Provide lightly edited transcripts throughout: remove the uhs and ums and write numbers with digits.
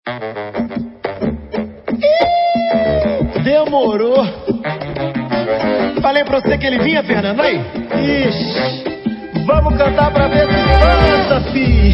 Demorou. Falei pra você que ele vinha, Fernando, aí? Ixi, vamos cantar pra ver se canta, fi.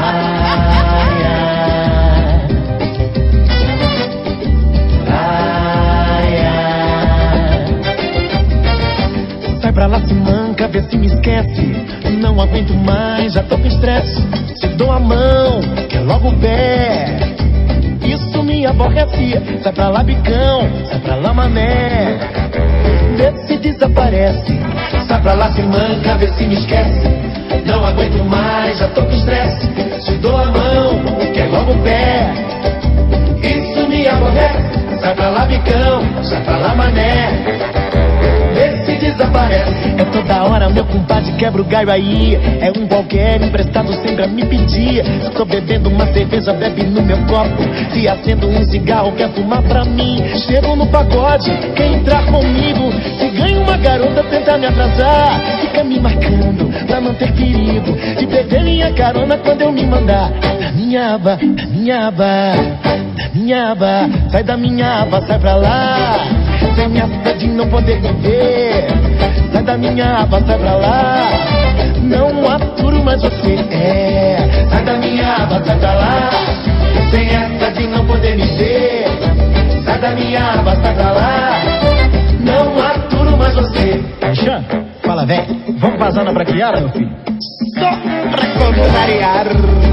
Sai pra lá, se manca, vê se me esquece. Não aguento mais, já tô com estresse. Te dou a mão, quer logo o pé. Isso me aborrece. Sai pra lá, bicão, sai pra lá, mané. Vê se desaparece. Sai pra lá, se manca, vê se me esquece. Não aguento mais, já tô com estresse. Te dou a mão, quer logo o pé. Isso me aborrece. Sai pra lá, bicão, sai pra lá, mané. Vê se desaparece. É toda hora, meu compadre, quebra o galho aí. É um qualquer emprestado sempre a me pedir. Tô bebendo uma cerveja, bebe no meu copo. Se acendo um cigarro, quer fumar pra mim. Chego no pagode, quer entrar comigo. Se ganha uma garota, tenta me atrasar. Fica me marcando, pra não ter perigo de perder minha carona quando eu me mandar. Da minha aba, da minha aba, da minha aba. Sai da minha aba, sai pra lá. Sem essa de não poder viver. Sai da minha aba, sai pra lá. Não aturo mais você, sai da minha aba, sai pra lá. Sem essa de não poder viver. Sai da minha aba, sai pra lá. Não aturo mais você. Jean, fala, véi, vamos vazar na braquiara, meu filho? Só pra contrariar.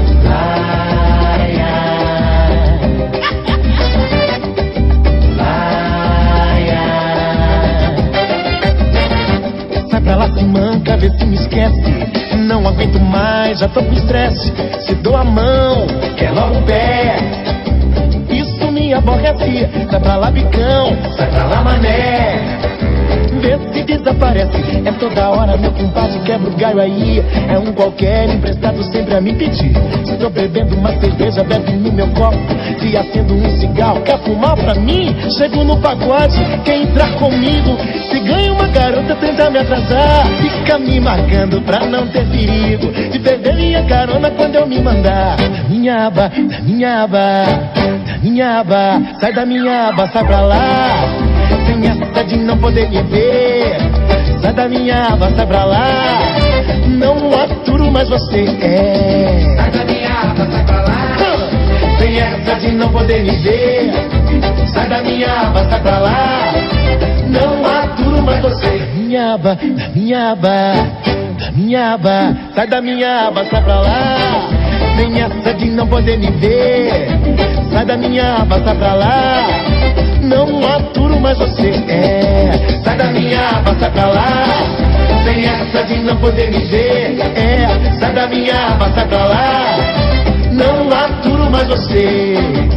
Pra lá, se manca, vê se me esquece. Não aguento mais, já tô com estresse. Se dou a mão, quer logo o pé. Isso me aborrece. Sai pra lá, bicão, sai pra lá, mané. Vê se desaparece. É toda hora, meu compadre, quebra o galho aí. É um qualquer emprestado sempre a me pedir. Se tô bebendo uma cerveja, bebe no meu copo. Se acendo um cigarro, quer fumar pra mim? Chego no pagode, quer entrar comigo. Se ganha uma garota, tenta me atrasar. Fica me marcando pra não ter perigo de perder minha carona quando eu me mandar. Da minha aba, da minha aba, da minha aba. Sai da minha aba, sai pra lá. Sem essa de não poder viver. Sai da minha aba, sai pra lá. Não aturo mais você, Sai da minha aba, sai pra lá. Sem essa de não poder viver. Sai da minha aba, sai pra lá. Não aturo mais você. Da minha aba, da minha aba, da minha aba. Sai da minha aba, sai pra lá. Sem essa de não poder me ver. Sai da minha aba, sai pra lá. Não aturo mais você, sai da minha aba, sai pra lá. Sem essa de não poder me ver, sai da minha aba, sai pra lá. Não aturo mais você.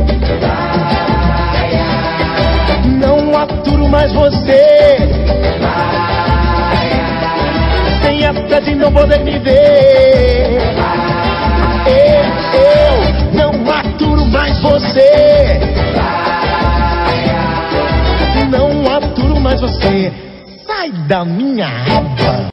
Não aturo mais você. Sem essa de não poder me ver. Eu não aturo mais você. Não aturo mais você. Sai da minha aba.